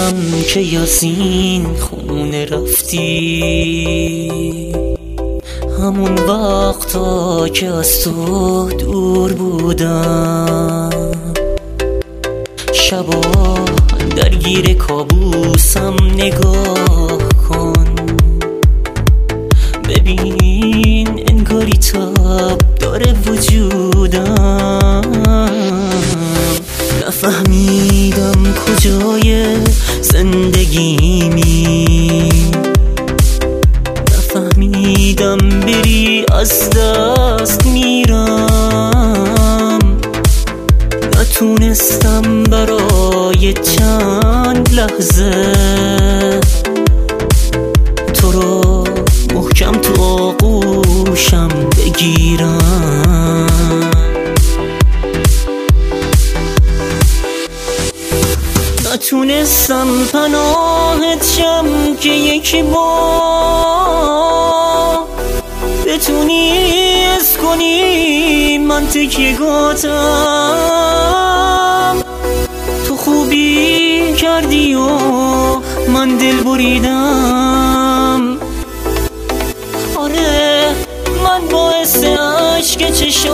فهمیدم که از این خونه رفتی، همون وقتا که از تو دور بودم. شبا درگیر کابوسم نگاه کن، ببین انگاری تاب داره وجودم. نفهمیدم کجای زندگیمی، نفهمیدم بری از دست میرم. نتونستم برای چند لحظه تو رو محکم تو آغوشم بگیرم. نتونستم پناهت شم که یکی با بتونی حس کنی من تکیه‌گاهتم. تو خوبی کردی و من دل بریدم. آره من باعث عشق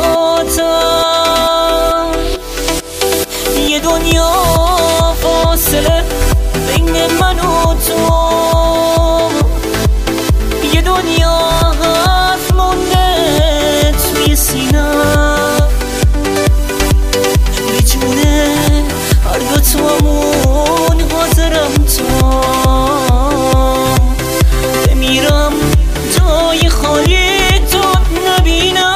چشاتم. یه دنیا فاصله بین من و تو، یه دنیا حرف مونده توی سینم. به جونه هر دوتامون حاضرم تا بمیرم جای خالی تو نبینم.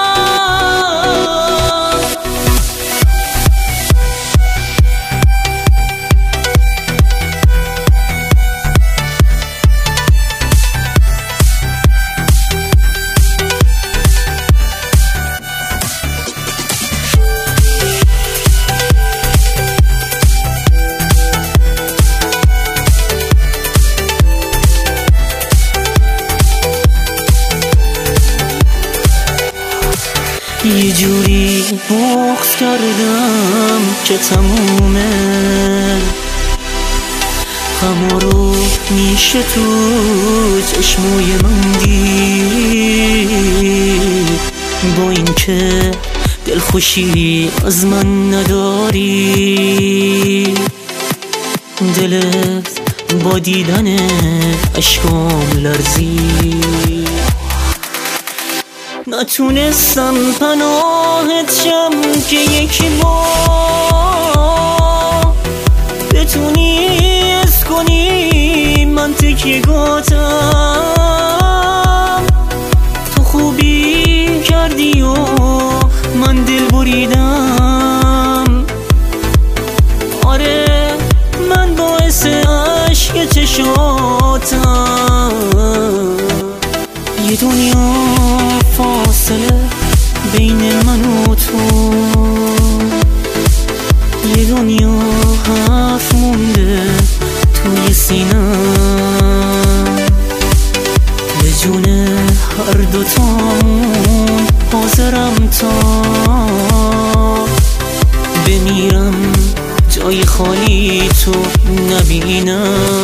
یه جوری بغض کردم که تمومه، غم رو میشه تو چشمای من دید. با این که دلخوشی از من نداری، دلت با دیدن اشکام لرزید. نتونستم پناهت شم که یکی با بتونی حس کنی من تکیه‌گاهتم. تو خوبی کردی و من دل بریدم. آره من باعث عشق چشاتم. یه دنیا فاصله بین من و تو، یه دنیا حرف مونده توی سینم. به جونه هر دوتامون حاضرم تا بمیرم جای خالی تو نبینم.